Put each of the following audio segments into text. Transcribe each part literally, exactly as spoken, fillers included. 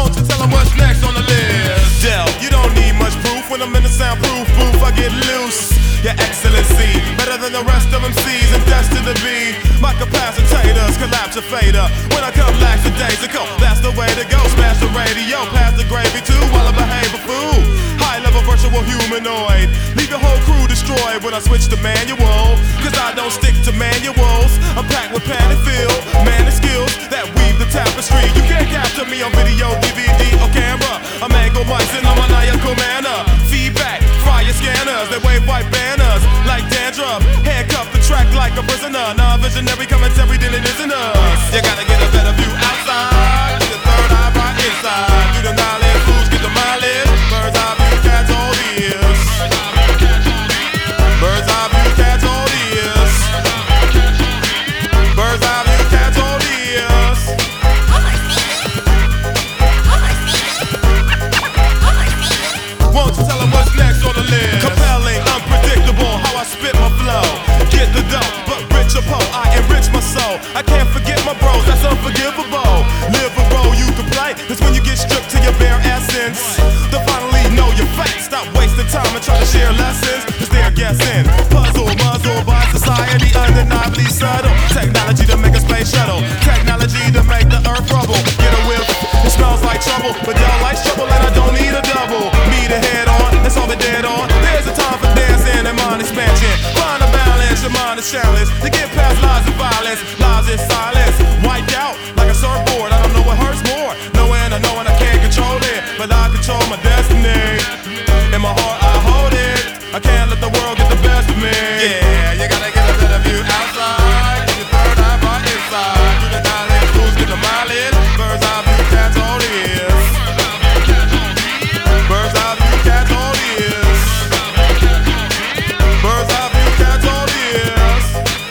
Won't you tell them what's next on the list? Del, you don't need much proof. When I'm in the soundproof booth, I get loose. Your excellency, better than the rest of them C's and destined to be my capacitators, collapse your fader. When I come lackadaisical, that's the way to go. Smash the radio, pass the gravy too, while I behave a fool. High level virtual humanoid, leave your whole crew destroyed when I switch to manual. Cause I don't stick to manuals, I'm packed with pan and feel, man and skills that weave the tapestry. You can't capture me on video, D V D or camera. I'm angle mics in a maniacal manner. Feedback, fire scanners, they wave white banners like dandruff. Handcuff the track like a prisoner. Non-visionary commentary, then it isn't us. You gotta get a better view outside, get the third eye right inside. Do the knowledge, fools get the mileage. Bird's eye view, catch all ears. Bird's eye view, catch all ears. Bird's eye view, catch all ears. Won't you tell them what's next on the list? Compelling, unpredictable, how I spit my flow. Get the dough, but rich or poor, I enrich my soul. I can't forget my bros, that's unforgivable. Live a role you can play, that's when you get stripped to your bare essence. To finally know your facts, stop wasting time and try to share lessons. Cause they're guessing, puzzle, muzzle by society, undeniably subtle. Technology to make a space shuttle, technology to make the earth rubble. Get a whiff, it smells like trouble, but y'all like trouble and I don't need a double. Me to head on, that's all the dead on. There's a time for dancing and mind expansion. Find a balance, your mind is challenged. To get past lies and violence, lies in silence. Wiped out like a surfboard, I don't know what hurts more. Knowing I know and I can't control it, but I control my destiny. In my heart I hold it, I can't let the world get the best of me. Yeah, you gotta get a better view outside, get your third eye right inside. Do the knowledge, fools get the mileage. Bird's eye view, catch all ears. Bird's eye view, catch all ears. Bird's eye view, catch all ears.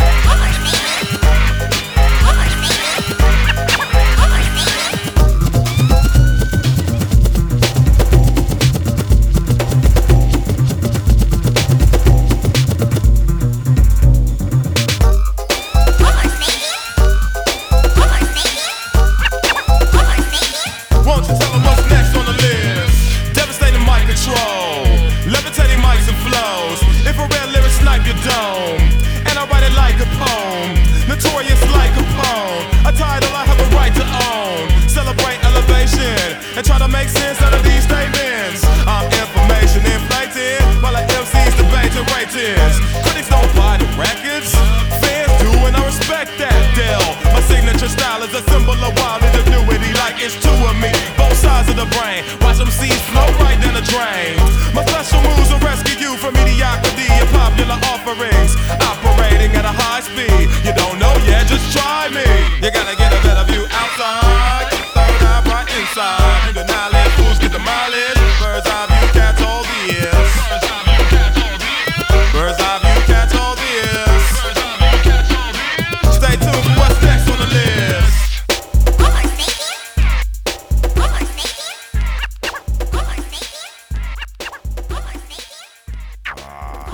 Won't you tell them what's next on the list? Devastating mic control, levitating mics and flows. Infrared lyrics snipe your dome, and I write it like a poem. Notorious like Capone, a title I have a right to own. Celebrate elevation and try to make sense out of these statements. I'm information inflated while the M Cs debating ratings. Critics don't buy the records, fans do, and I respect that. Del, my signature style is a symbol of wild ingenuity, like it's two of me, both sides of the brain. Watch them seeds flow right down the drain. My special moves will rescue you from mediocrity and popular offerings. Operating at a high speed, you don't know yet, just try me.